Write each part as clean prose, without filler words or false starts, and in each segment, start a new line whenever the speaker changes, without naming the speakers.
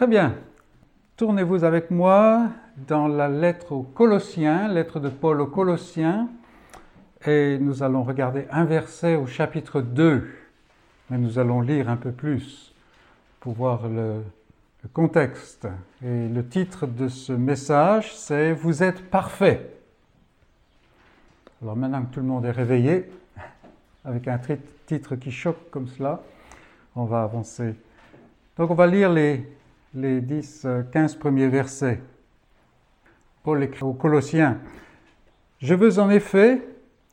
Très bien. Tournez-vous avec moi dans la lettre aux Colossiens, lettre de Paul aux Colossiens, et nous allons regarder un verset au chapitre 2, mais nous allons lire un peu plus pour voir le contexte. Et le titre de ce message, c'est « Vous êtes parfaits ». Alors maintenant que tout le monde est réveillé, avec un titre qui choque comme cela, on va avancer. Donc on va lire les 10-15 premiers versets. Paul écrit aux Colossiens. « Je veux en effet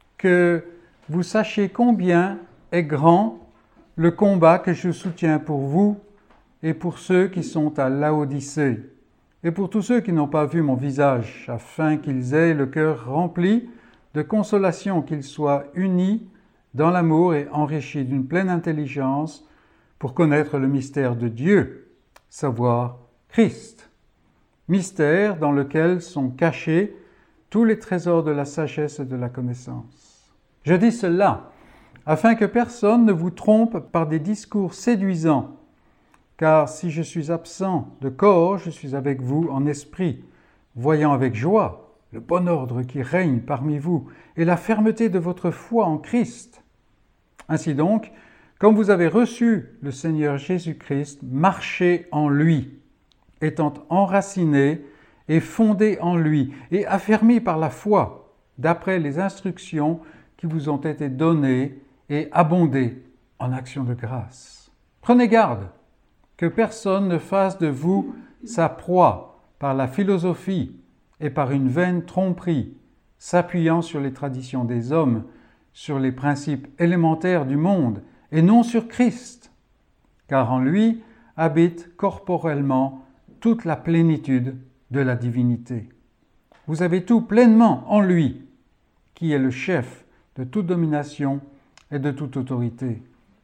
que vous sachiez combien est grand le combat que je soutiens pour vous et pour ceux qui sont à Laodicée, et pour tous ceux qui n'ont pas vu mon visage, afin qu'ils aient le cœur rempli de consolation, qu'ils soient unis dans l'amour et enrichis d'une pleine intelligence pour connaître le mystère de Dieu, savoir Christ, mystère dans lequel sont cachés tous les trésors de la sagesse et de la connaissance. Je dis cela afin que personne ne vous trompe par des discours séduisants, car si je suis absent de corps, je suis avec vous en esprit, voyant avec joie le bon ordre qui règne parmi vous et la fermeté de votre foi en Christ. Ainsi donc, comme vous avez reçu le Seigneur Jésus-Christ, marchez en lui, étant enracinés et fondés en lui, et affermis par la foi, d'après les instructions qui vous ont été données, et abondez en actions de grâce. Prenez garde que personne ne fasse de vous sa proie par la philosophie et par une vaine tromperie, s'appuyant sur les traditions des hommes, sur les principes élémentaires du monde, et non sur Christ, car en lui habite corporellement toute la plénitude de la divinité. Vous avez tout pleinement en lui, qui est le chef de toute domination et de toute autorité.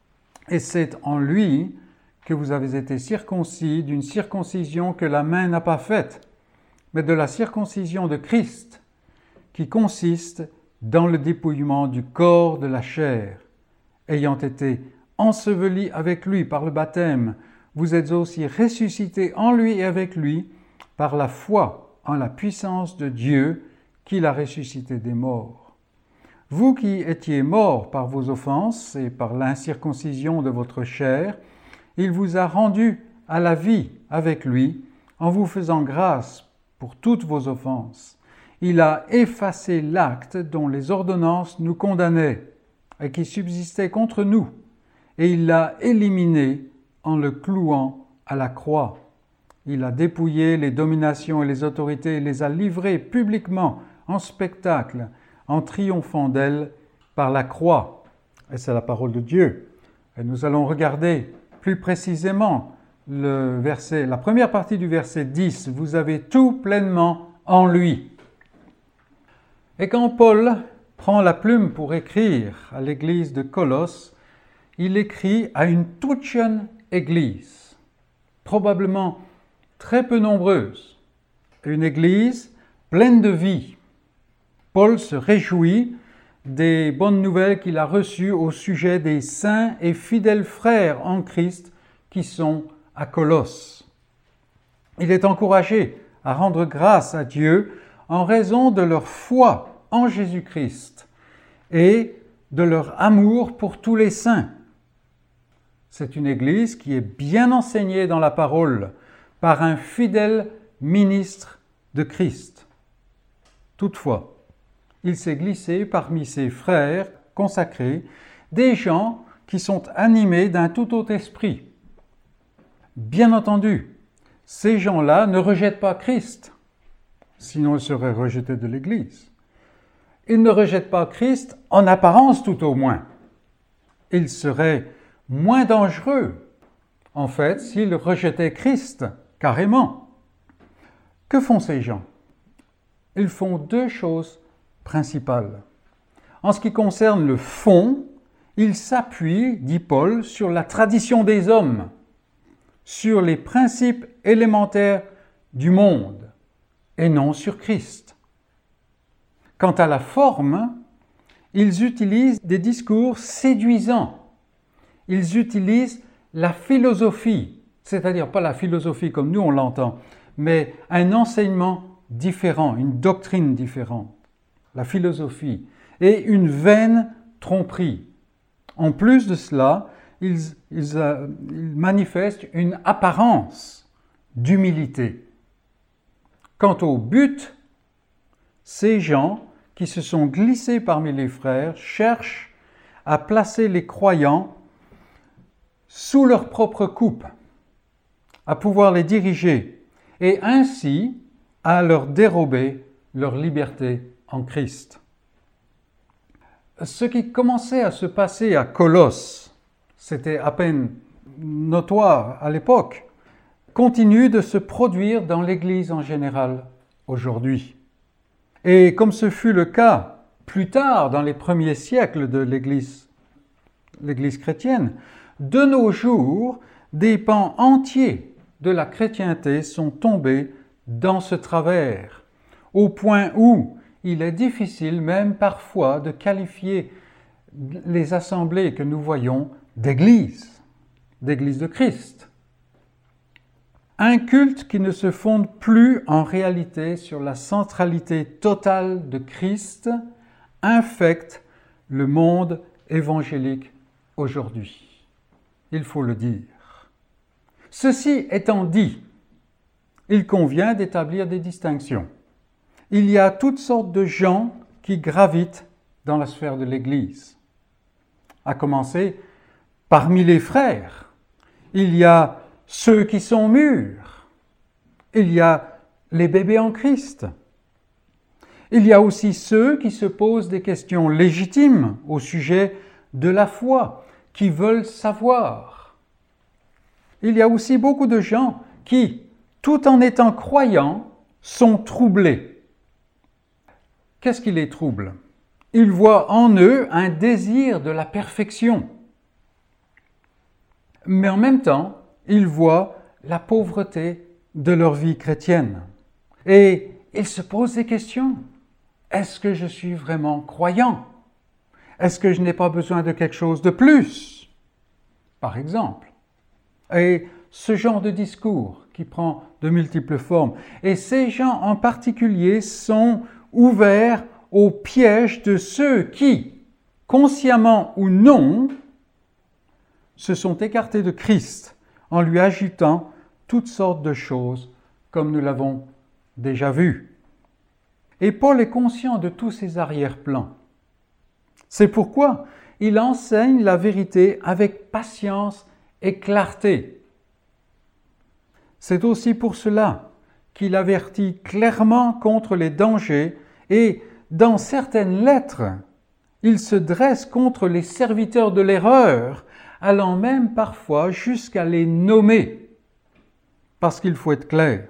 Et c'est en lui que vous avez été circoncis d'une circoncision que la main n'a pas faite, mais de la circoncision de Christ, qui consiste dans le dépouillement du corps de la chair. Ayant été ensevelis avec lui par le baptême, vous êtes aussi ressuscités en lui et avec lui par la foi en la puissance de Dieu qui l'a ressuscité des morts. Vous qui étiez morts par vos offenses et par l'incirconcision de votre chair, il vous a rendus à la vie avec lui en vous faisant grâce pour toutes vos offenses. Il a effacé l'acte dont les ordonnances nous condamnaient et qui subsistait contre nous, et il l'a éliminé en le clouant à la croix. Il a dépouillé les dominations et les autorités et les a livrées publiquement en spectacle, en triomphant d'elles par la croix. Et c'est la parole de Dieu. Et nous allons regarder plus précisément la première partie du verset 10. Vous avez tout pleinement en lui. Et quand Paul prend la plume pour écrire à l'église de Colosse, il écrit à une toute jeune église, probablement très peu nombreuse, une église pleine de vie. Paul se réjouit des bonnes nouvelles qu'il a reçues au sujet des saints et fidèles frères en Christ qui sont à Colosse. Il est encouragé à rendre grâce à Dieu en raison de leur foi en Jésus-Christ et de leur amour pour tous les saints. C'est une église qui est bien enseignée dans la parole par un fidèle ministre de Christ. Toutefois, il s'est glissé parmi ses frères consacrés des gens qui sont animés d'un tout autre esprit. Bien entendu, ces gens-là ne rejettent pas Christ, sinon ils seraient rejetés de l'Église. Ils ne rejettent pas Christ en apparence tout au moins. Ils seraient moins dangereux, en fait, s'ils rejetaient Christ carrément. Que font ces gens? Ils font deux choses principales. En ce qui concerne le fond, ils s'appuient, dit Paul, sur la tradition des hommes, sur les principes élémentaires du monde, et non sur Christ. Quant à la forme, ils utilisent des discours séduisants. Ils utilisent la philosophie c'est-à-dire pas la philosophie comme nous on l'entend, mais un enseignement différent, une doctrine différente, la philosophie, et une vaine tromperie. En plus de cela, ils manifestent une apparence d'humilité. Quant au but, ces gens qui se sont glissés parmi les frères cherchent à placer les croyants sous leur propre coupe, à pouvoir les diriger et ainsi à leur dérober leur liberté en Christ. Ce qui commençait à se passer à Colosse, c'était à peine notoire à l'époque, continue de se produire dans l'Église en général aujourd'hui. Et comme ce fut le cas plus tard dans les premiers siècles de l'Église chrétienne, de nos jours, des pans entiers de la chrétienté sont tombés dans ce travers, au point où il est difficile même parfois de qualifier les assemblées que nous voyons d'église de Christ. Un culte qui ne se fonde plus en réalité sur la centralité totale de Christ infecte le monde évangélique aujourd'hui. Il faut le dire. Ceci étant dit, il convient d'établir des distinctions. Il y a toutes sortes de gens qui gravitent dans la sphère de l'Église. À commencer parmi les frères, il y a ceux qui sont mûrs, il y a les bébés en Christ. Il y a aussi ceux qui se posent des questions légitimes au sujet de la foi, qui veulent savoir. Il y a aussi beaucoup de gens qui, tout en étant croyants, sont troublés. Qu'est-ce qui les trouble? Ils voient en eux un désir de la perfection. Mais en même temps, ils voient la pauvreté de leur vie chrétienne. Et ils se posent des questions. Est-ce que je suis vraiment croyant? Est-ce que je n'ai pas besoin de quelque chose de plus? Par exemple. Et ce genre de discours qui prend de multiples formes. Et ces gens en particulier sont ouverts au piège de ceux qui, consciemment ou non, se sont écartés de Christ en lui ajoutant toutes sortes de choses, comme nous l'avons déjà vu. Et Paul est conscient de tous ces arrière-plans. C'est pourquoi il enseigne la vérité avec patience et clarté. C'est aussi pour cela qu'il avertit clairement contre les dangers et, dans certaines lettres, il se dresse contre les serviteurs de l'erreur, allant même parfois jusqu'à les nommer, parce qu'il faut être clair.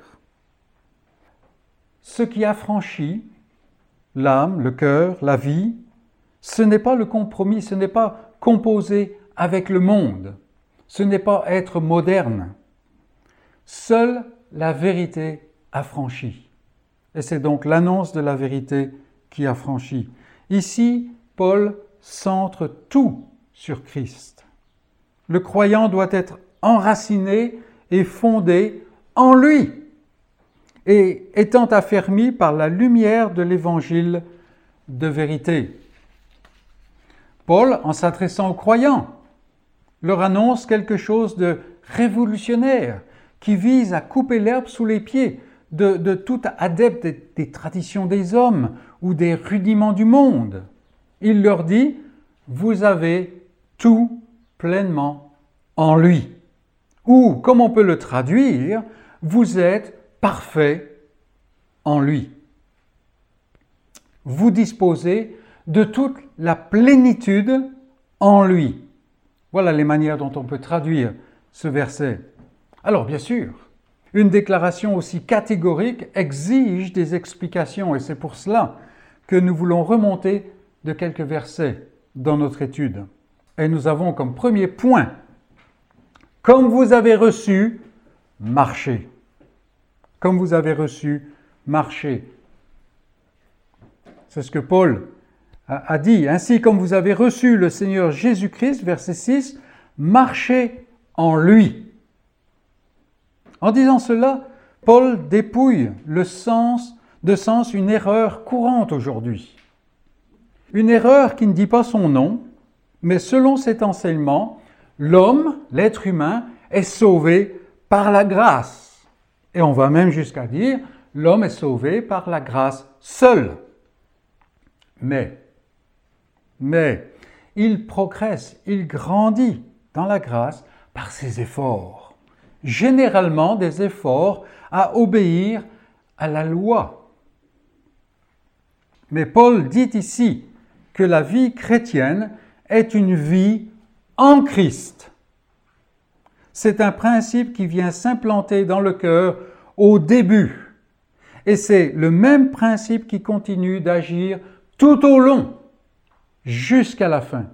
Ce qui affranchit l'âme, le cœur, la vie, ce n'est pas le compromis, ce n'est pas composer avec le monde, ce n'est pas être moderne. Seule la vérité affranchit. Et c'est donc l'annonce de la vérité qui affranchit. Ici, Paul centre tout sur Christ. Le croyant doit être enraciné et fondé en lui, et étant affermi par la lumière de l'évangile de vérité. Paul, en s'adressant aux croyants, leur annonce quelque chose de révolutionnaire qui vise à couper l'herbe sous les pieds de tout adepte des traditions des hommes ou des rudiments du monde. Il leur dit, vous avez tout pleinement en lui. Ou, comme on peut le traduire, vous êtes parfait en lui. Vous disposez de toute la plénitude en lui. Voilà les manières dont on peut traduire ce verset. Alors, bien sûr, une déclaration aussi catégorique exige des explications et c'est pour cela que nous voulons remonter de quelques versets dans notre étude. Et nous avons comme premier point, comme vous avez reçu, marchez. Comme vous avez reçu, marchez. C'est ce que Paul a dit. Ainsi comme vous avez reçu le Seigneur Jésus-Christ, verset 6, marchez en lui. En disant cela, Paul dépouille de sens une erreur courante aujourd'hui. Une erreur qui ne dit pas son nom, mais selon cet enseignement, l'homme, l'être humain, est sauvé par la grâce. Et on va même jusqu'à dire, l'homme est sauvé par la grâce seule. Mais, il progresse, il grandit dans la grâce par ses efforts. Généralement des efforts à obéir à la loi. Mais Paul dit ici que la vie chrétienne est une vie en Christ. C'est un principe qui vient s'implanter dans le cœur au début. Et c'est le même principe qui continue d'agir tout au long, jusqu'à la fin.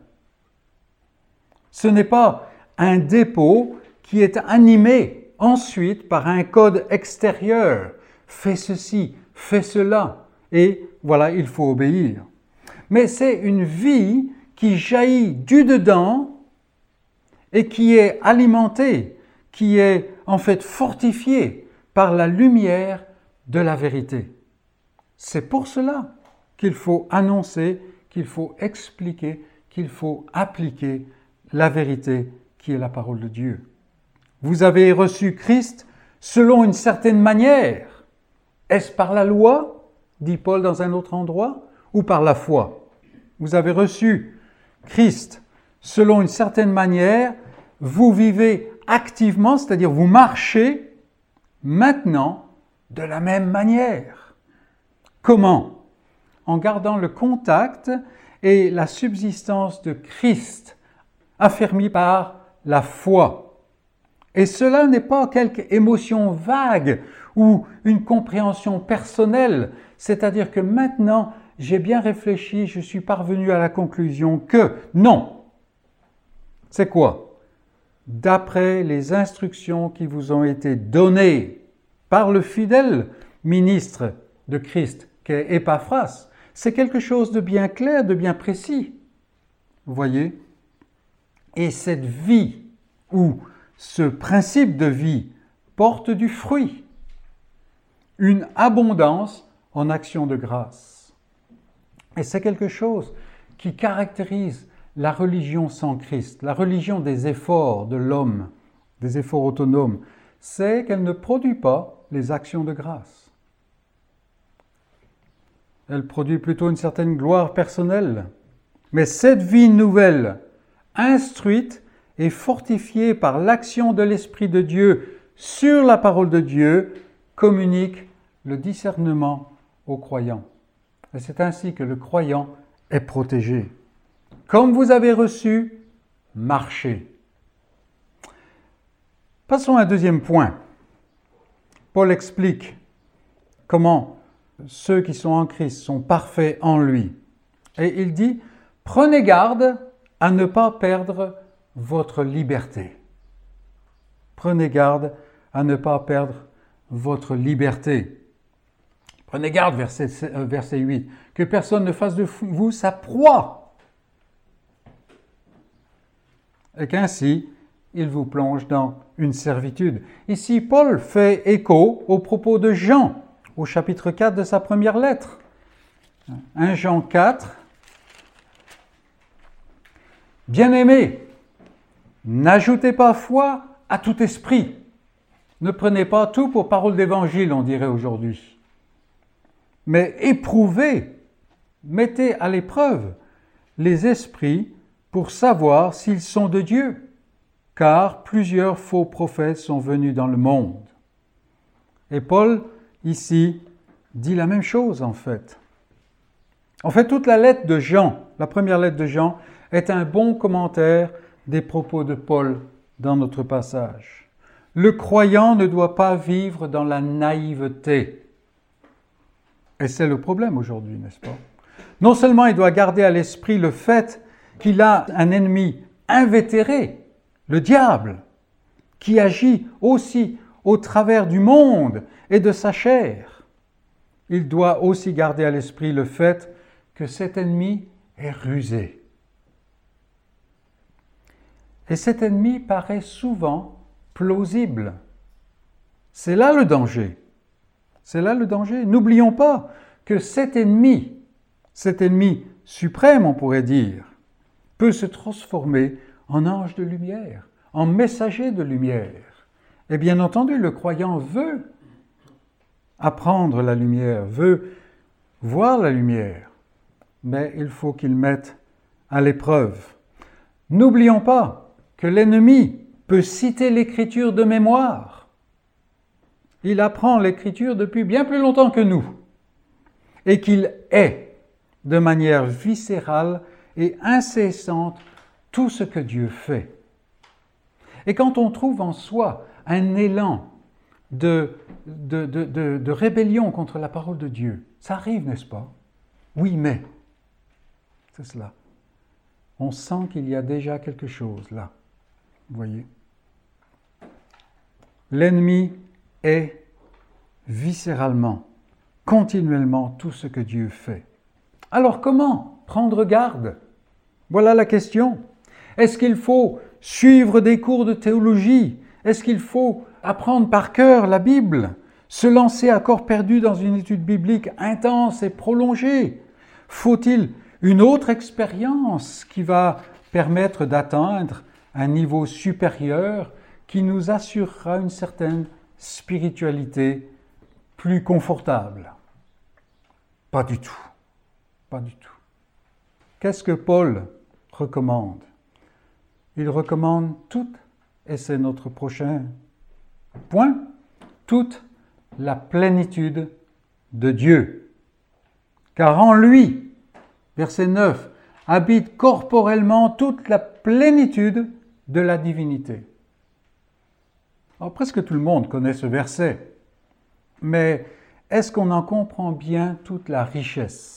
Ce n'est pas un dépôt qui est animé ensuite par un code extérieur. Fais ceci, fais cela, et voilà, il faut obéir. Mais c'est une vie qui jaillit du dedans et qui est alimentée, qui est en fait fortifiée par la lumière de la vérité. C'est pour cela qu'il faut annoncer, qu'il faut expliquer, qu'il faut appliquer la vérité qui est la parole de Dieu. Vous avez reçu Christ selon une certaine manière. Est-ce par la loi, dit Paul dans un autre endroit, ou par la foi? Vous avez reçu Christ selon une certaine manière, vous vivez activement, c'est-à-dire vous marchez maintenant de la même manière. Comment? En gardant le contact et la subsistance de Christ, affermi par la foi. Et cela n'est pas quelque émotion vague ou une compréhension personnelle, c'est-à-dire que maintenant, j'ai bien réfléchi, je suis parvenu à la conclusion que non. C'est quoi? D'après les instructions qui vous ont été données par le fidèle ministre de Christ, qu'est Épaphras, c'est quelque chose de bien clair, de bien précis. Vous voyez? Et cette vie, ou ce principe de vie, porte du fruit, une abondance en action de grâce. Et c'est quelque chose qui caractérise la religion sans Christ, la religion des efforts de l'homme, des efforts autonomes, c'est qu'elle ne produit pas les actions de grâce. Elle produit plutôt une certaine gloire personnelle. Mais cette vie nouvelle, instruite et fortifiée par l'action de l'Esprit de Dieu sur la parole de Dieu, communique le discernement aux croyants. Et c'est ainsi que le croyant est protégé. Comme vous avez reçu, marchez. Passons à un deuxième point. Paul explique comment ceux qui sont en Christ sont parfaits en lui. Et il dit, prenez garde à ne pas perdre votre liberté. Prenez garde à ne pas perdre votre liberté. Prenez garde, verset 8, que personne ne fasse de vous sa proie. Et qu'ainsi, il vous plonge dans une servitude. Ici, Paul fait écho aux propos de Jean, au chapitre 4 de sa première lettre. 1 Jean 4. Bien-aimés, n'ajoutez pas foi à tout esprit. Ne prenez pas tout pour parole d'évangile, on dirait aujourd'hui. Mais éprouvez, mettez à l'épreuve les esprits pour savoir s'ils sont de Dieu, car plusieurs faux prophètes sont venus dans le monde. Et Paul, ici, dit la même chose en fait. En fait, toute la lettre de Jean, la première lettre de Jean, est un bon commentaire des propos de Paul dans notre passage. Le croyant ne doit pas vivre dans la naïveté. Et c'est le problème aujourd'hui, n'est-ce pas? Non seulement il doit garder à l'esprit le fait qu'il a un ennemi invétéré, le diable, qui agit aussi au travers du monde et de sa chair. Il doit aussi garder à l'esprit le fait que cet ennemi est rusé. Et cet ennemi paraît souvent plausible. C'est là le danger. C'est là le danger. N'oublions pas que cet ennemi suprême, on pourrait dire, peut se transformer en ange de lumière, en messager de lumière. Et bien entendu, le croyant veut apprendre la lumière, veut voir la lumière, mais il faut qu'il mette à l'épreuve. N'oublions pas que l'ennemi peut citer l'Écriture de mémoire. Il apprend l'Écriture depuis bien plus longtemps que nous et qu'il est de manière viscérale et incessante tout ce que Dieu fait. Et quand on trouve en soi un élan de rébellion contre la parole de Dieu, ça arrive, n'est-ce pas? Oui, mais c'est cela. On sent qu'il y a déjà quelque chose là. Vous voyez? L'ennemi est viscéralement, continuellement tout ce que Dieu fait. Alors comment prendre garde? Voilà la question. Est-ce qu'il faut suivre des cours de théologie? Est-ce qu'il faut apprendre par cœur la Bible? Se lancer à corps perdu dans une étude biblique intense et prolongée? Faut-il une autre expérience qui va permettre d'atteindre un niveau supérieur qui nous assurera une certaine spiritualité plus confortable? Pas du tout. Pas du tout. Qu'est-ce que Paul recommande? Il recommande toute, et c'est notre prochain point, toute la plénitude de Dieu. Car en lui, verset 9, habite corporellement toute la plénitude de la divinité. Alors presque tout le monde connaît ce verset, mais est-ce qu'on en comprend bien toute la richesse?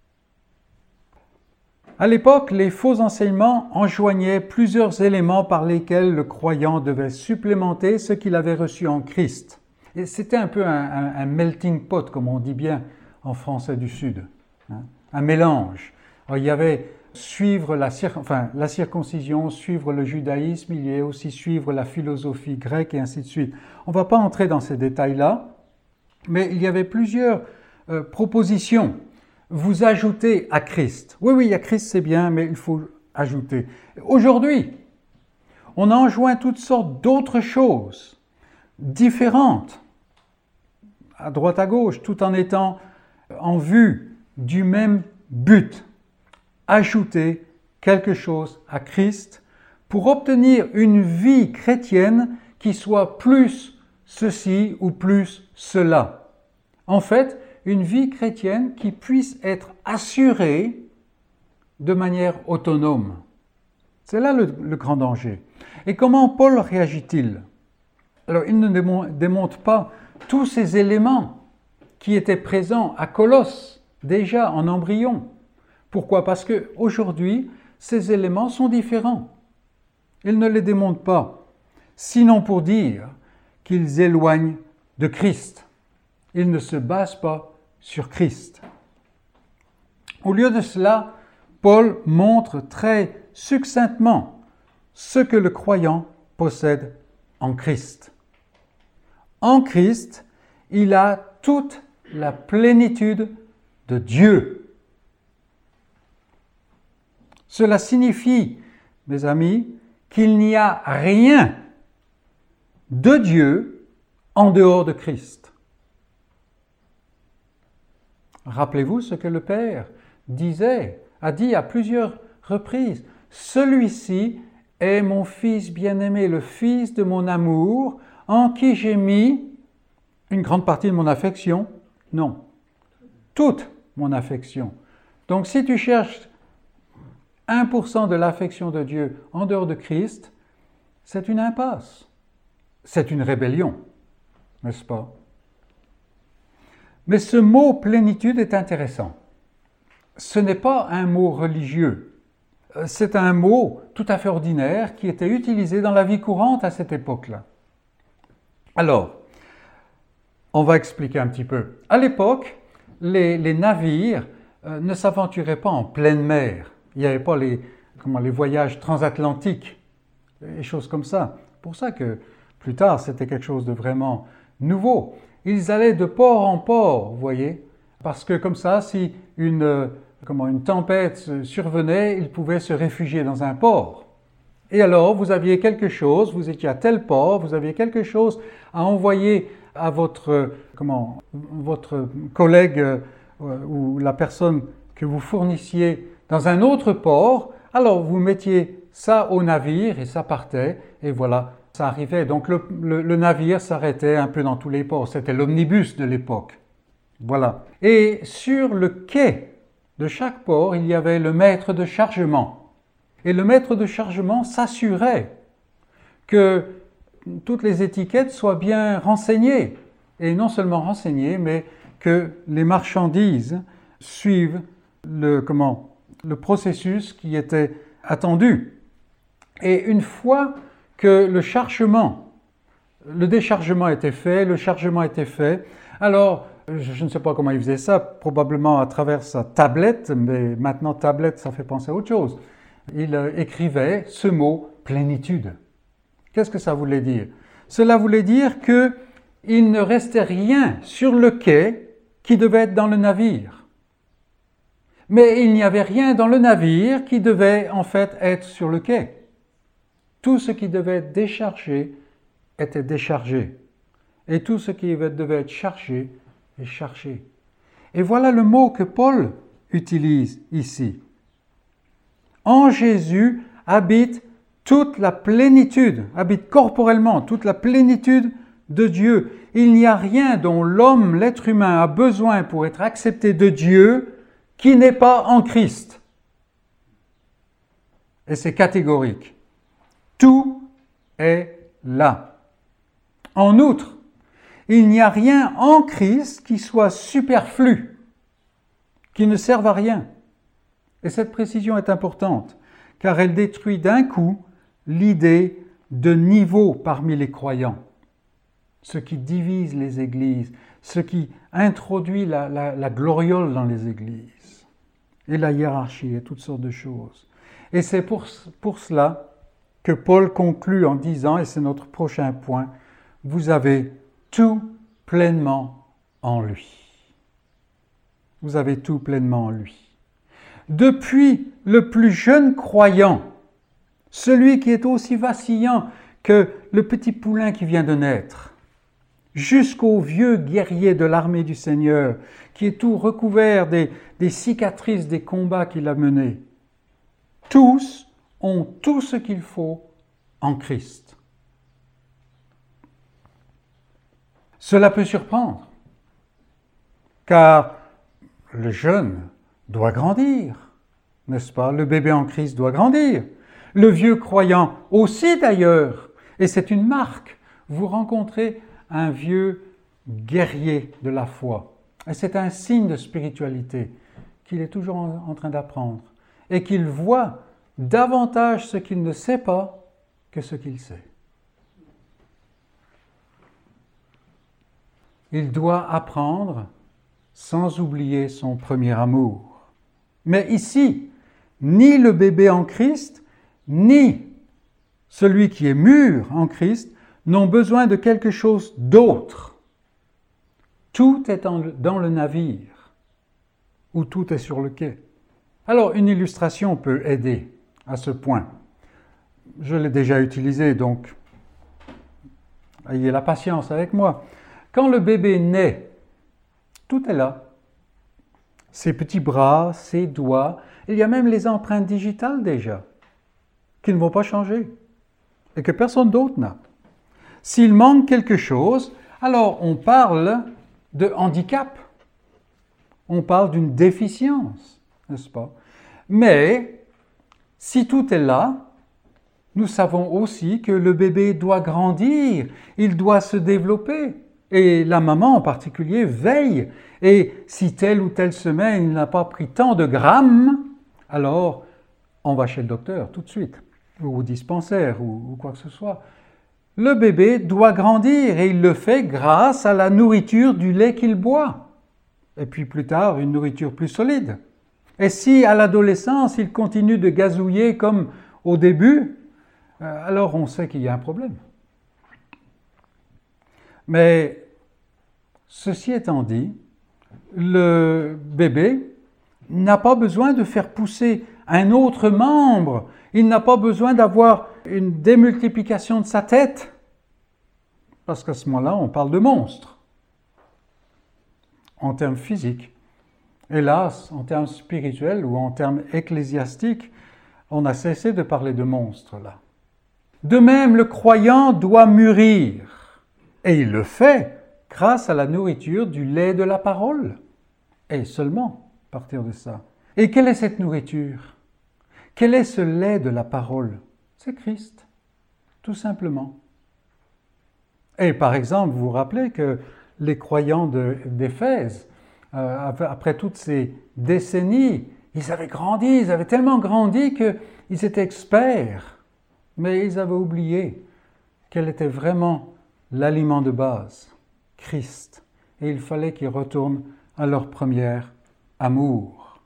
À l'époque, les faux enseignements enjoignaient plusieurs éléments par lesquels le croyant devait supplémenter ce qu'il avait reçu en Christ. Et c'était un peu un melting pot, comme on dit bien en français du Sud, hein, un mélange. Alors, il y avait suivre la circoncision, suivre le judaïsme, il y a aussi suivre la philosophie grecque et ainsi de suite. On ne va pas entrer dans ces détails-là, mais il y avait plusieurs propositions. Vous ajoutez à Christ. Oui, il y a Christ, c'est bien, mais il faut ajouter. Aujourd'hui, on enjoint toutes sortes d'autres choses, différentes, à droite à gauche, tout en étant en vue du même but. Ajouter quelque chose à Christ pour obtenir une vie chrétienne qui soit plus ceci ou plus cela. En fait, une vie chrétienne qui puisse être assurée de manière autonome. C'est là le grand danger. Et comment Paul réagit-il? Alors, il ne démontre pas tous ces éléments qui étaient présents à Colosse, déjà en embryon. Pourquoi? Parce qu'aujourd'hui, ces éléments sont différents. Il ne les démontre pas, sinon pour dire qu'ils éloignent de Christ. Il ne se base pas sur Christ. Au lieu de cela, Paul montre très succinctement ce que le croyant possède en Christ. En Christ, il a toute la plénitude de Dieu. Cela signifie, mes amis, qu'il n'y a rien de Dieu en dehors de Christ. Rappelez-vous ce que le Père a dit à plusieurs reprises. Celui-ci est mon Fils bien-aimé, le Fils de mon amour, en qui j'ai mis une grande partie de mon affection. Non, toute mon affection. Donc si tu cherches 1% de l'affection de Dieu en dehors de Christ, c'est une impasse. C'est une rébellion, n'est-ce pas? Mais ce mot plénitude est intéressant. Ce n'est pas un mot religieux. C'est un mot tout à fait ordinaire qui était utilisé dans la vie courante à cette époque-là. Alors, on va expliquer un petit peu. À l'époque, les navires ne s'aventuraient pas en pleine mer. Il n'y avait pas les voyages transatlantiques, des choses comme ça. C'est pour ça que plus tard, c'était quelque chose de vraiment nouveau. Ils allaient de port en port, vous voyez, parce que comme ça, si une tempête survenait, ils pouvaient se réfugier dans un port. Et alors, vous aviez quelque chose, vous étiez à tel port, vous aviez quelque chose à envoyer à votre collègue ou la personne que vous fournissiez dans un autre port, alors vous mettiez ça au navire et ça partait, et voilà, ça arrivait. Donc le navire s'arrêtait un peu dans tous les ports, c'était l'omnibus de l'époque. Voilà. Et sur le quai de chaque port, il y avait le maître de chargement. Et le maître de chargement s'assurait que toutes les étiquettes soient bien renseignées. Et non seulement renseignées, mais que les marchandises suivent le processus qui était attendu. Et une fois que le déchargement était fait, le chargement était fait, alors je ne sais pas comment il faisait ça, probablement à travers sa tablette, mais maintenant tablette, ça fait penser à autre chose. Il écrivait ce mot « plénitude ». Qu'est-ce que ça voulait dire? Cela voulait dire qu'il ne restait rien sur le quai qui devait être dans le navire. Mais il n'y avait rien dans le navire qui devait en fait être sur le quai. Tout ce qui devait être déchargé était déchargé. Et tout ce qui devait être chargé est chargé. Et voilà le mot que Paul utilise ici. En Jésus habite toute la plénitude, habite corporellement toute la plénitude de Dieu. Il n'y a rien dont l'homme, l'être humain, a besoin pour être accepté de Dieu qui n'est pas en Christ. Et c'est catégorique. Tout est là. En outre, il n'y a rien en Christ qui soit superflu, qui ne serve à rien. Et cette précision est importante, car elle détruit d'un coup l'idée de niveau parmi les croyants, ce qui divise les églises, ce qui introduit la gloriole dans les églises, et la hiérarchie et toutes sortes de choses. Et c'est pour cela que Paul conclut en disant, et c'est notre prochain point, vous avez tout pleinement en lui. Vous avez tout pleinement en lui. Depuis le plus jeune croyant, celui qui est aussi vacillant que le petit poulain qui vient de naître, jusqu'au vieux guerrier de l'armée du Seigneur, qui est tout recouvert des cicatrices des combats qu'il a menés, tous ont tout ce qu'il faut en Christ. Cela peut surprendre, car le jeune doit grandir, n'est-ce pas? Le bébé en Christ doit grandir. Le vieux croyant aussi d'ailleurs. Et c'est une marque. Vous rencontrez un vieux guerrier de la foi. Et c'est un signe de spiritualité qu'il est toujours en train d'apprendre. Et qu'il voit davantage ce qu'il ne sait pas que ce qu'il sait. Il doit apprendre sans oublier son premier amour. Mais ici, ni le bébé en Christ, ni celui qui est mûr en Christ n'ont besoin de quelque chose d'autre. Tout est dans le navire, ou tout est sur le quai. Alors, une illustration peut aider à ce point. Je l'ai déjà utilisé, donc ayez la patience avec moi. Quand le bébé naît, tout est là. Ses petits bras, ses doigts, il y a même les empreintes digitales déjà, qui ne vont pas changer et que personne d'autre n'a. S'il manque quelque chose, alors on parle de handicap, on parle d'une déficience, n'est-ce pas? Mais si tout est là, nous savons aussi que le bébé doit grandir, il doit se développer. Et la maman en particulier veille. Et si telle ou telle semaine il n'a pas pris tant de grammes, alors on va chez le docteur tout de suite, ou au dispensaire, ou quoi que ce soit. Le bébé doit grandir et il le fait grâce à la nourriture du lait qu'il boit. Et puis plus tard, une nourriture plus solide. Et si à l'adolescence, il continue de gazouiller comme au début, alors on sait qu'il y a un problème. Mais Ceci étant dit, le bébé n'a pas besoin de faire pousser un autre membre. Il n'a pas besoin d'avoir une démultiplication de sa tête. Parce qu'à ce moment-là, on parle de monstre. En termes physiques. Hélas, en termes spirituels ou en termes ecclésiastiques, on a cessé de parler de monstre là. De même, le croyant doit mûrir. Et il le fait grâce à la nourriture du lait de la parole. Et seulement à partir de ça. Et quelle est cette nourriture? Quel est ce lait de la parole? C'est Christ, tout simplement. Et par exemple, vous vous rappelez que les croyants d'Éphèse, après toutes ces décennies, ils avaient grandi, ils avaient tellement grandi qu'ils étaient experts, mais ils avaient oublié quel était vraiment l'aliment de base, Christ. Et il fallait qu'ils retournent à leur premier amour.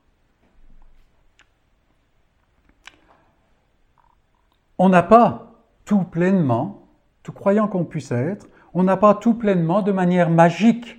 On n'a pas tout pleinement, tout croyant qu'on puisse être, on n'a pas tout pleinement de manière magique.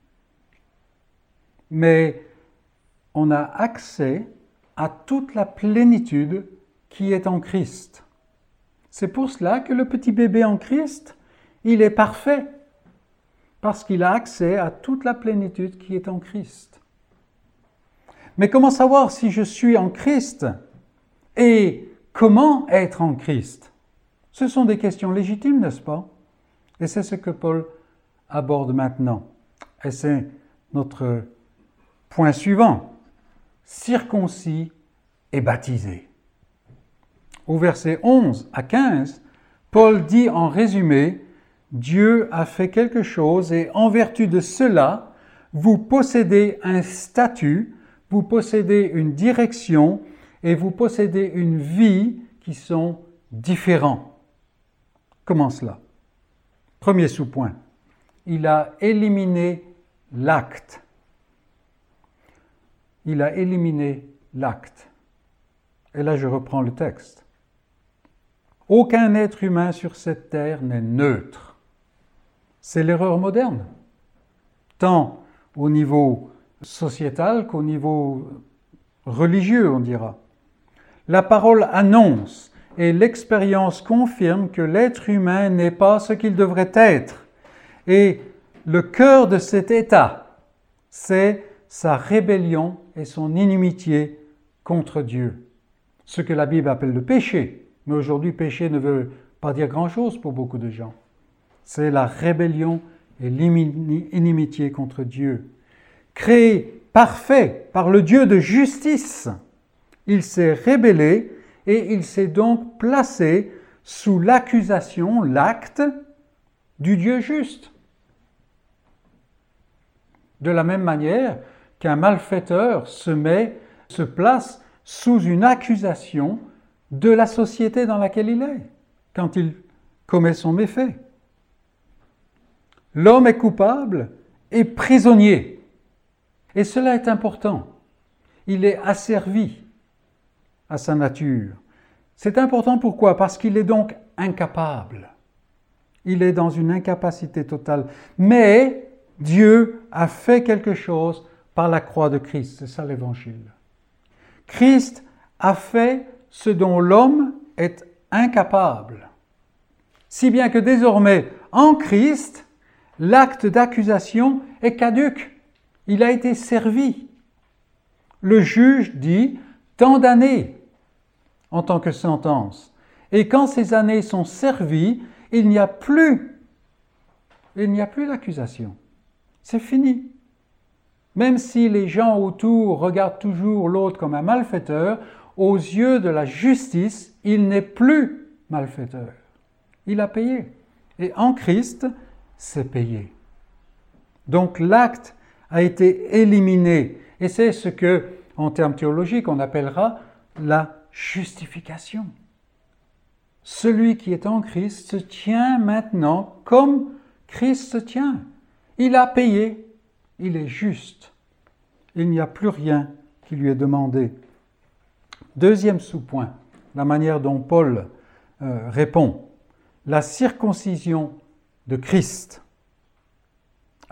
Mais on a accès à toute la plénitude qui est en Christ. C'est pour cela que le petit bébé en Christ, il est parfait, parce qu'il a accès à toute la plénitude qui est en Christ. Mais comment savoir si je suis en Christ et comment être en Christ? Ce sont des questions légitimes, n'est-ce pas? Et c'est ce que Paul aborde maintenant. Et c'est notre point suivant. Circoncis et baptisé. Au verset 11 à 15, Paul dit en résumé, Dieu a fait quelque chose et en vertu de cela, vous possédez un statut, vous possédez une direction et vous possédez une vie qui sont différents. Comment cela? Premier sous-point, il a éliminé l'acte. Il a éliminé l'acte. Et là, je reprends le texte. Aucun être humain sur cette terre n'est neutre. C'est l'erreur moderne, tant au niveau sociétal qu'au niveau religieux, on dira. La parole annonce et l'expérience confirme que l'être humain n'est pas ce qu'il devrait être. Et le cœur de cet état, c'est sa rébellion et son inimitié contre Dieu. Ce que la Bible appelle le péché. Mais aujourd'hui, péché ne veut pas dire grand-chose pour beaucoup de gens. C'est la rébellion et l'inimitié contre Dieu. Créé parfait par le Dieu de justice, il s'est rébellé et il s'est donc placé sous l'accusation, l'acte du Dieu juste. De la même manière qu'un malfaiteur se place sous une accusation de la société dans laquelle il est, quand il commet son méfait. L'homme est coupable et prisonnier. Et cela est important. Il est asservi à sa nature. C'est important pourquoi? Parce qu'il est donc incapable. Il est dans une incapacité totale. Mais Dieu a fait quelque chose par la croix de Christ. C'est ça l'évangile. Christ a fait ce dont l'homme est incapable. Si bien que désormais, en Christ, l'acte d'accusation est caduc. Il a été servi. Le juge dit tant d'années en tant que sentence. Et quand ces années sont servies, il n'y a plus d'accusation. C'est fini. Même si les gens autour regardent toujours l'autre comme un malfaiteur, aux yeux de la justice, il n'est plus malfaiteur. Il a payé. Et en Christ, c'est payé. Donc l'acte a été éliminé. Et c'est ce que, en termes théologiques, on appellera la justification. Celui qui est en Christ se tient maintenant comme Christ se tient. Il a payé. Il est juste. Il n'y a plus rien qui lui est demandé. Deuxième sous-point, la manière dont Paul répond. La circoncision de Christ.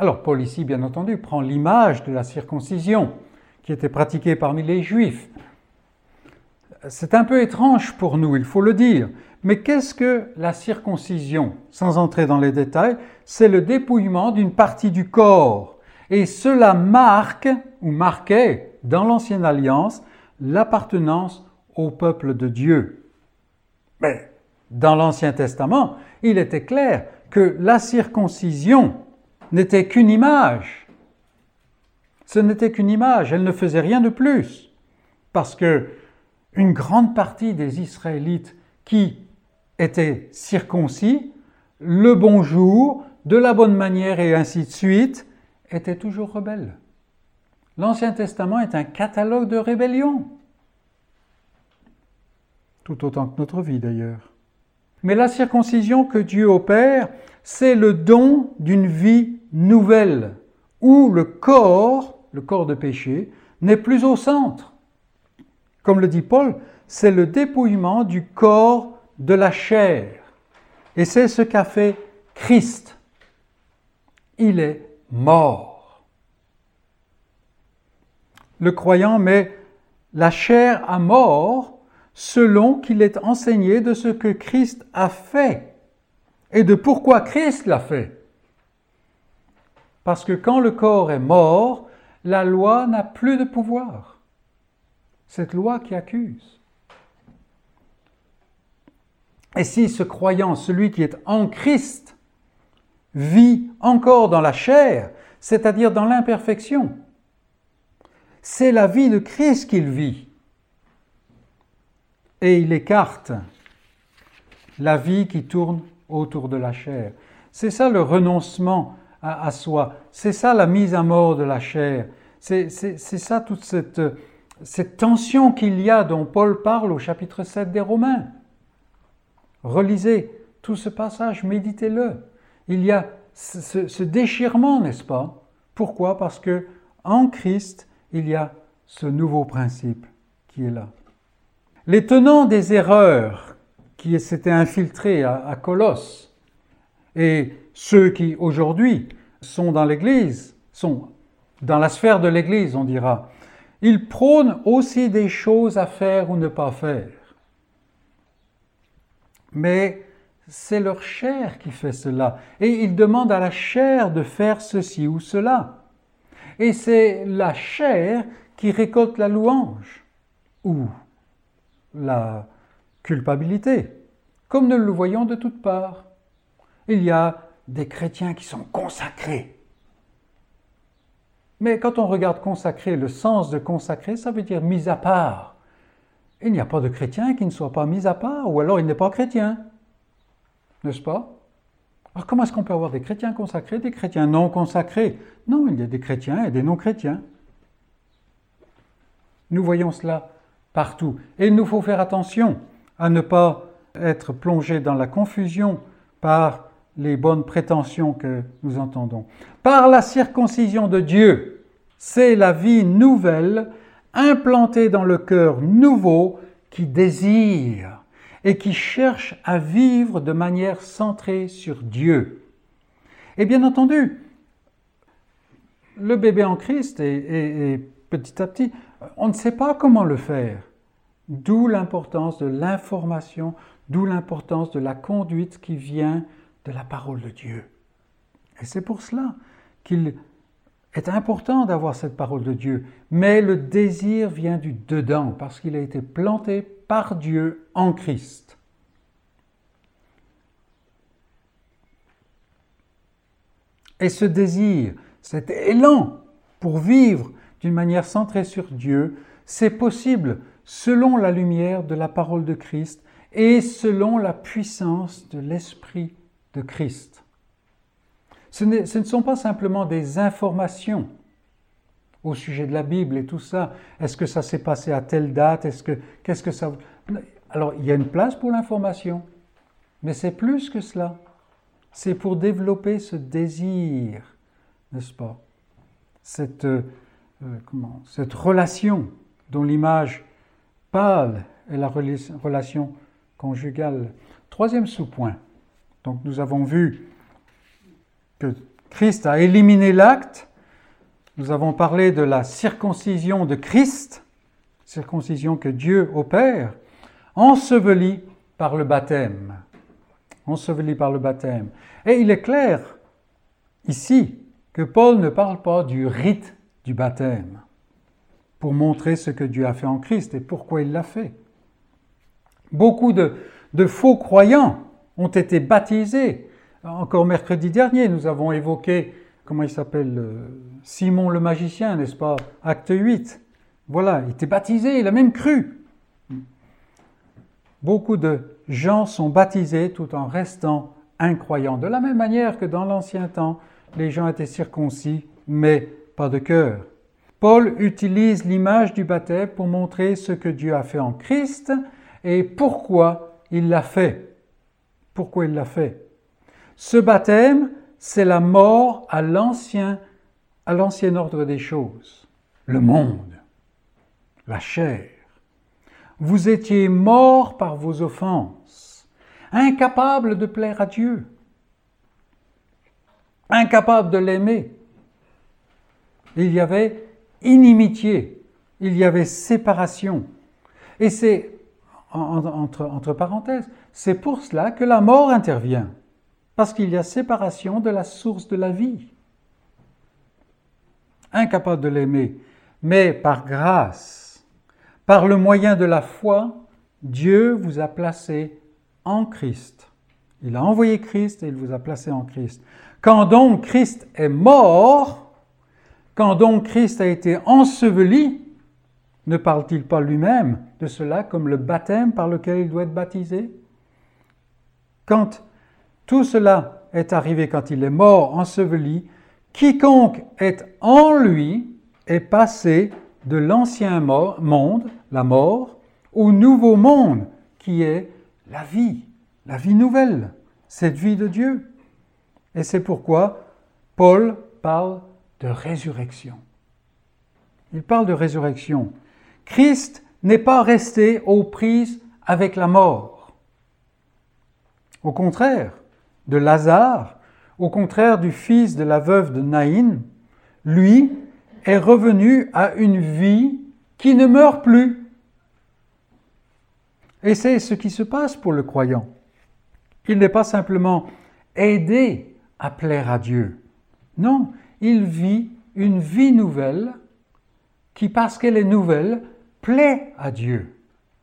Alors Paul ici, bien entendu, prend l'image de la circoncision qui était pratiquée parmi les Juifs. C'est un peu étrange pour nous, il faut le dire. Mais qu'est-ce que la circoncision? Sans entrer dans les détails, c'est le dépouillement d'une partie du corps. Et cela marque, ou marquait, dans l'Ancienne Alliance, l'appartenance au peuple de Dieu. Mais dans l'Ancien Testament, il était clair que la circoncision n'était qu'une image. Ce n'était qu'une image, elle ne faisait rien de plus. Parce que une grande partie des Israélites qui étaient circoncis, le bonjour, de la bonne manière et ainsi de suite, étaient toujours rebelles. L'Ancien Testament est un catalogue de rébellion. Tout autant que notre vie d'ailleurs. Mais la circoncision que Dieu opère, c'est le don d'une vie nouvelle, où le corps de péché, n'est plus au centre. Comme le dit Paul, c'est le dépouillement du corps de la chair. Et c'est ce qu'a fait Christ. Il est mort. Le croyant met la chair à mort selon qu'il est enseigné de ce que Christ a fait et de pourquoi Christ l'a fait. Parce que quand le corps est mort, la loi n'a plus de pouvoir. Cette loi qui accuse. Et si ce croyant, celui qui est en Christ, vit encore dans la chair, c'est-à-dire dans l'imperfection, c'est la vie de Christ qu'il vit. Et il écarte la vie qui tourne autour de la chair. C'est ça le renoncement à soi. C'est ça la mise à mort de la chair. C'est ça toute cette tension qu'il y a dont Paul parle au chapitre 7 des Romains. Relisez tout ce passage, méditez-le. Il y a ce déchirement, n'est-ce pas? Pourquoi? Parce que en Christ, il y a ce nouveau principe qui est là. Les tenants des erreurs qui s'étaient infiltrés à Colosse et ceux qui aujourd'hui sont dans l'Église, sont dans la sphère de l'Église, on dira, ils prônent aussi des choses à faire ou ne pas faire. Mais c'est leur chair qui fait cela. Et ils demandent à la chair de faire ceci ou cela. Et c'est la chair qui récolte la louange ou la culpabilité, comme nous le voyons de toutes parts. Il y a des chrétiens qui sont consacrés. Mais quand on regarde consacré, le sens de consacré, ça veut dire mis à part. Il n'y a pas de chrétien qui ne soit pas mis à part, ou alors il n'est pas chrétien. N'est-ce pas? Alors comment est-ce qu'on peut avoir des chrétiens consacrés, des chrétiens non consacrés? Non, il y a des chrétiens et des non-chrétiens. Nous voyons cela partout. Et il nous faut faire attention à ne pas être plongé dans la confusion par les bonnes prétentions que nous entendons. Par la circoncision de Dieu, c'est la vie nouvelle implantée dans le cœur nouveau qui désire et qui cherche à vivre de manière centrée sur Dieu. Et bien entendu, le bébé en Christ et petit à petit, on ne sait pas comment le faire. D'où l'importance de l'information, d'où l'importance de la conduite qui vient de la parole de Dieu. Et c'est pour cela qu'il est important d'avoir cette parole de Dieu. Mais le désir vient du dedans, parce qu'il a été planté par Dieu en Christ. Et ce désir, cet élan pour vivre d'une manière centrée sur Dieu, c'est possible selon la lumière de la parole de Christ et selon la puissance de l'Esprit de Christ. Ce ne sont pas simplement des informations au sujet de la Bible et tout ça. Est-ce que ça s'est passé à telle date? Qu'est-ce que ça... Alors, il y a une place pour l'information, mais c'est plus que cela. C'est pour développer ce désir, n'est-ce pas? Cette relation dont l'image pâle est la relation conjugale. Troisième sous-point. Donc nous avons vu Christ a éliminé l'acte. Nous avons parlé de la circoncision de Christ, circoncision que Dieu opère, enseveli par le baptême. Enseveli par le baptême. Et il est clair, ici, que Paul ne parle pas du rite du baptême pour montrer ce que Dieu a fait en Christ et pourquoi il l'a fait. Beaucoup de faux croyants ont été baptisés. Encore mercredi dernier, nous avons évoqué, comment il s'appelle, Simon le magicien, n'est-ce pas, acte 8. Voilà, il était baptisé, il a même cru. Beaucoup de gens sont baptisés tout en restant incroyants. De la même manière que dans l'ancien temps, les gens étaient circoncis, mais pas de cœur. Paul utilise l'image du baptême pour montrer ce que Dieu a fait en Christ et pourquoi il l'a fait. Pourquoi il l'a fait. Ce baptême, c'est la mort à l'ancien ordre des choses. Le monde, la chair. Vous étiez morts par vos offenses, incapables de plaire à Dieu, incapables de l'aimer. Il y avait inimitié, il y avait séparation. Et c'est, entre parenthèses, c'est pour cela que la mort intervient, parce qu'il y a séparation de la source de la vie. Incapable de l'aimer, mais par grâce, par le moyen de la foi, Dieu vous a placé en Christ. Il a envoyé Christ et il vous a placé en Christ. Quand donc Christ est mort, quand donc Christ a été enseveli, ne parle-t-il pas lui-même de cela comme le baptême par lequel il doit être baptisé? Quand tout cela est arrivé, quand il est mort, enseveli, quiconque est en lui est passé de l'ancien monde, la mort, au nouveau monde qui est la vie nouvelle, cette vie de Dieu. Et c'est pourquoi Paul parle de résurrection. Il parle de résurrection. Christ n'est pas resté aux prises avec la mort. Au contraire de Lazare, au contraire du fils de la veuve de Naïn, lui est revenu à une vie qui ne meurt plus. Et c'est ce qui se passe pour le croyant. Il n'est pas simplement aidé à plaire à Dieu. Non, il vit une vie nouvelle qui, parce qu'elle est nouvelle, plaît à Dieu.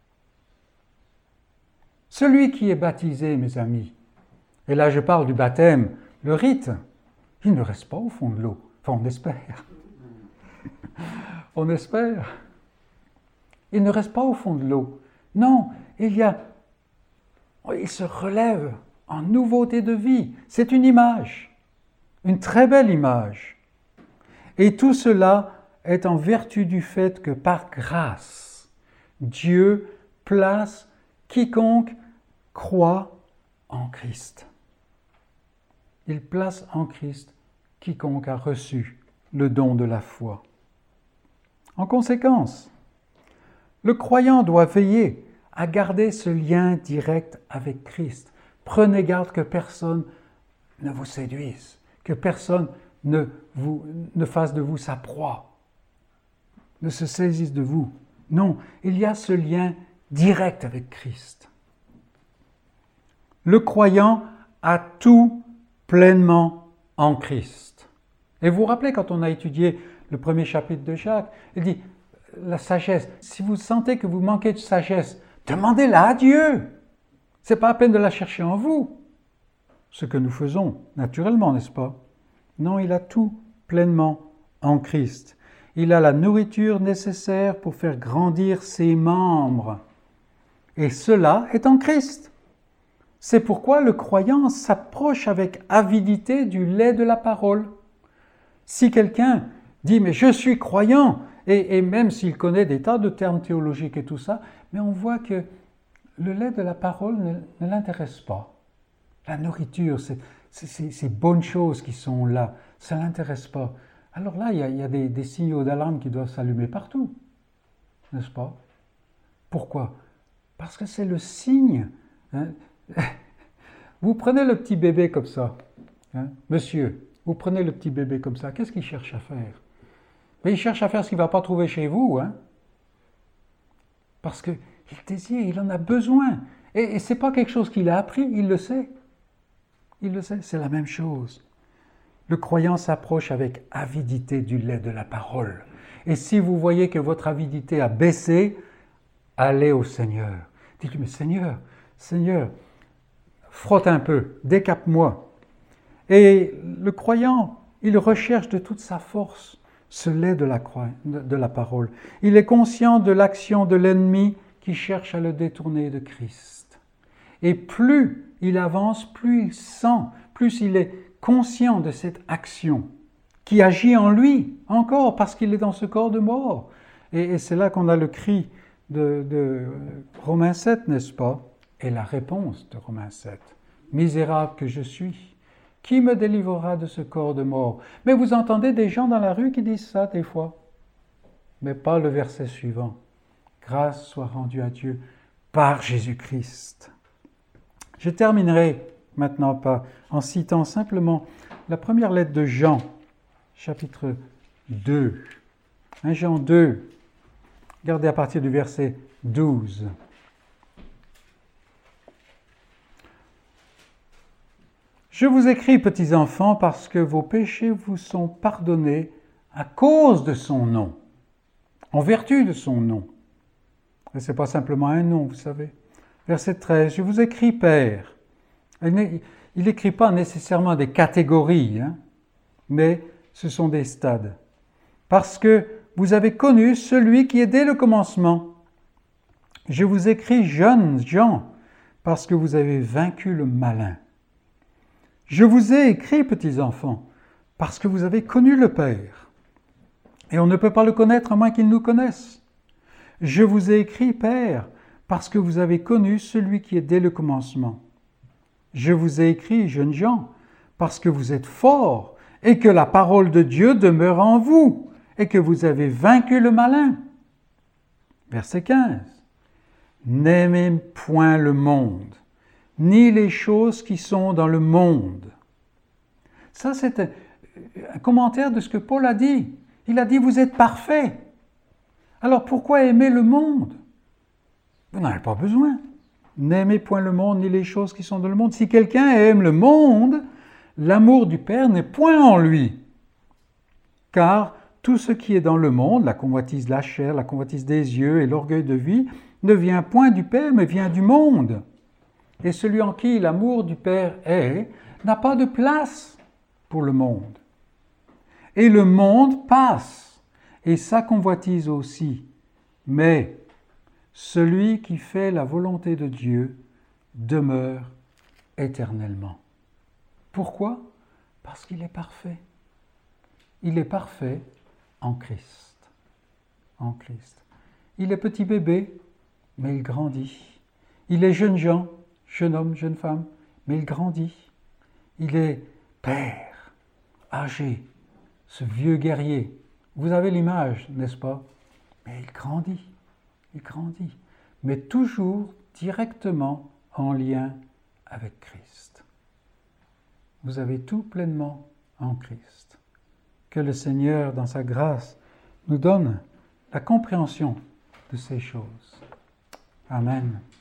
Celui qui est baptisé, mes amis, et là je parle du baptême, le rite, il ne reste pas au fond de l'eau. Enfin, on espère. On espère. Il ne reste pas au fond de l'eau. Non, il se relève en nouveauté de vie. C'est une image, une très belle image. Et tout cela est en vertu du fait que par grâce, Dieu place quiconque croit en Christ. Il place en Christ quiconque a reçu le don de la foi. En conséquence, le croyant doit veiller à garder ce lien direct avec Christ. Prenez garde que personne ne vous séduise, que personne ne fasse de vous sa proie, ne se saisisse de vous. Non, il y a ce lien direct avec Christ. Le croyant a tout pleinement en Christ. Et vous vous rappelez quand on a étudié le premier chapitre de Jacques, il dit, la sagesse, si vous sentez que vous manquez de sagesse, demandez-la à Dieu. Ce n'est pas à peine de la chercher en vous. Ce que nous faisons, naturellement, n'est-ce pas? Non, il a tout pleinement en Christ. Il a la nourriture nécessaire pour faire grandir ses membres. Et cela est en Christ. C'est pourquoi le croyant s'approche avec avidité du lait de la parole. Si quelqu'un dit « mais je suis croyant », et même s'il connaît des tas de termes théologiques et tout ça, mais on voit que le lait de la parole ne l'intéresse pas. La nourriture, ces bonnes choses qui sont là, ça ne l'intéresse pas. Alors là, il y a des signaux d'alarme qui doivent s'allumer partout, n'est-ce pas? Pourquoi? Parce que c'est le signe. Hein? Vous prenez le petit bébé comme ça, hein? Monsieur, Vous prenez le petit bébé comme ça, qu'est-ce qu'il cherche à faire? Mais il cherche à faire ce qu'il ne va pas trouver chez vous, hein? Parce qu'il désire, il en a besoin. Et ce n'est pas quelque chose qu'il a appris, il le sait. Il le sait, c'est la même chose. Le croyant s'approche avec avidité du lait de la parole. Et si vous voyez que votre avidité a baissé, allez au Seigneur. Dites-lui, mais Seigneur, frotte un peu, décape-moi. Et le croyant, il recherche de toute sa force ce lait de la parole. Il est conscient de l'action de l'ennemi qui cherche à le détourner de Christ. Et plus il avance, plus il sent, plus il est conscient de cette action qui agit en lui, encore parce qu'il est dans ce corps de mort. Et c'est là qu'on a le cri de Romains 7, n'est-ce pas? Et la réponse de Romains 7. Misérable que je suis, qui me délivrera de ce corps de mort? Mais vous entendez des gens dans la rue qui disent ça des fois. Mais pas le verset suivant. Grâce soit rendue à Dieu par Jésus-Christ. Je terminerai maintenant en citant simplement la première lettre de Jean, chapitre 2. 1 Jean 2, regardez à partir du verset 12. Je vous écris, petits enfants, parce que vos péchés vous sont pardonnés à cause de son nom, en vertu de son nom. Et ce n'est pas simplement un nom, vous savez. Verset 13, je vous écris, Père. Il n'écrit pas nécessairement des catégories, mais ce sont des stades. Parce que vous avez connu celui qui est dès le commencement. Je vous écris, jeunes gens, parce que vous avez vaincu le malin. Je vous ai écrit, petits enfants, parce que vous avez connu le Père. Et on ne peut pas le connaître à moins qu'il nous connaisse. Je vous ai écrit, Père, parce que vous avez connu celui qui est dès le commencement. Je vous ai écrit, jeunes gens, parce que vous êtes forts et que la parole de Dieu demeure en vous et que vous avez vaincu le malin. Verset 15. N'aimez point le monde, ni les choses qui sont dans le monde. Ça, c'est un commentaire de ce que Paul a dit. Il a dit, vous êtes parfaits. Alors pourquoi aimer le monde? Vous n'en avez pas besoin. N'aimez point le monde, ni les choses qui sont dans le monde. Si quelqu'un aime le monde, l'amour du Père n'est point en lui. Car tout ce qui est dans le monde, la convoitise de la chair, la convoitise des yeux et l'orgueil de vie, ne vient point du Père, mais vient du monde. Et celui en qui l'amour du Père est, n'a pas de place pour le monde. Et le monde passe, et sa convoitise aussi. Mais celui qui fait la volonté de Dieu demeure éternellement. Pourquoi? Parce qu'il est parfait. Il est parfait en Christ. En Christ. Il est petit bébé, mais il grandit. Il est jeune gens, jeune homme, jeune femme, mais il grandit. Il est père, âgé, ce vieux guerrier. Vous avez l'image, n'est-ce pas? Mais il grandit, mais toujours directement en lien avec Christ. Vous avez tout pleinement en Christ. Que le Seigneur, dans sa grâce, nous donne la compréhension de ces choses. Amen.